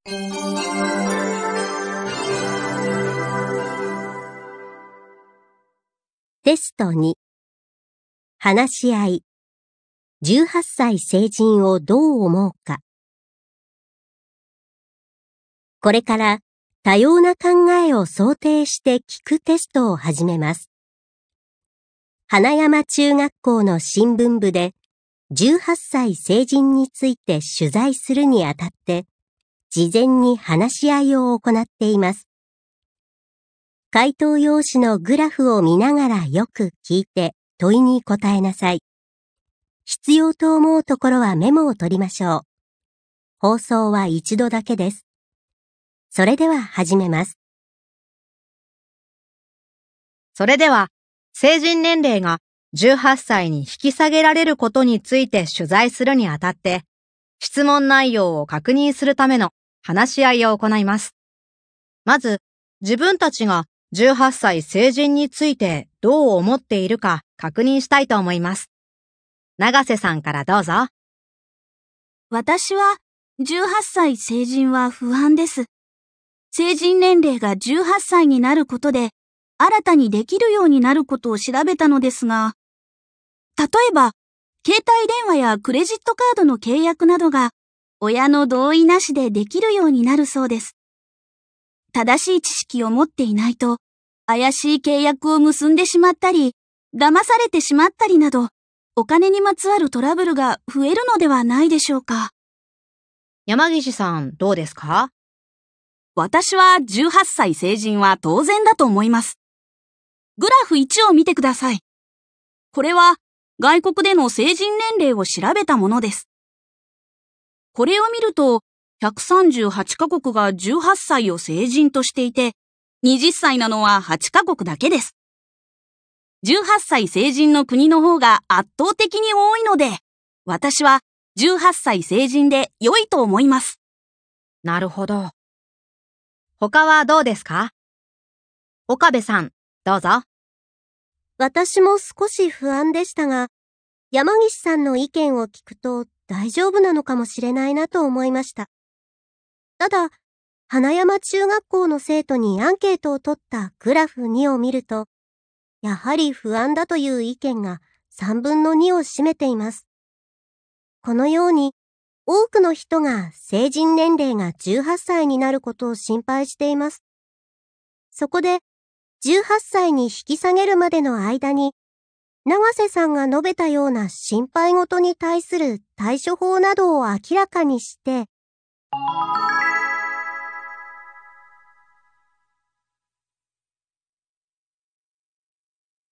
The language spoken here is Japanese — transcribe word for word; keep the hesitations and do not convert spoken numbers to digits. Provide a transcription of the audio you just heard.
テストに、話し合い、じゅうはっさい成人をどう思うか。これから多様な考えを想定して聞くテストを始めます。花山中学校の新聞部でじゅうはっさい成人について取材するにあたって、事前に話し合いを行っています。回答用紙のグラフを見ながらよく聞いて問いに答えなさい。必要と思うところはメモを取りましょう。放送は一度だけです。それでは始めます。 それでは、成人年齢がじゅうはっさいに引き下げられることについて取材するにあたって、質問内容を確認するための話し合いを行います。まず、自分たちがじゅうはっさい成人についてどう思っているか確認したいと思います。永瀬さんからどうぞ。 私はじゅうはっさい成人は不安です。成人年齢がじゅうはっさいになることで、新たにできるようになることを調べたのですが、例えば、携帯電話やクレジットカードの契約などが、親の同意なしでできるようになるそうです。正しい知識を持っていないと、怪しい契約を結んでしまったり、騙されてしまったりなど、お金にまつわるトラブルが増えるのではないでしょうか。 山岸さん、どうですか？ 私はじゅうはっさい成人は当然だと思います。グラフいちを見てください。これは外国での成人年齢を調べたものです。これを見ると、ひゃくさんじゅうはちカ国がじゅうはっさいを成人としていて、はたちなのははちカ国だけです。じゅうはっさい成人の国の方が圧倒的に多いので、私はじゅうはっさい成人で良いと思います。 なるほど。他はどうですか？岡部さん、どうぞ。 私も少し不安でしたが、山岸さんの意見を聞くと大丈夫なのかもしれないなと思いました。ただ、花山中学校の生徒にアンケートを取ったグラフにを見ると、やはり不安だという意見がさんぶんのにを占めています。このように、多くの人が成人年齢がじゅうはっさいになることを心配しています。そこで、じゅうはっさいに引き下げるまでの間に、永瀬さんが述べたような心配事に対する対処法などを明らかにして、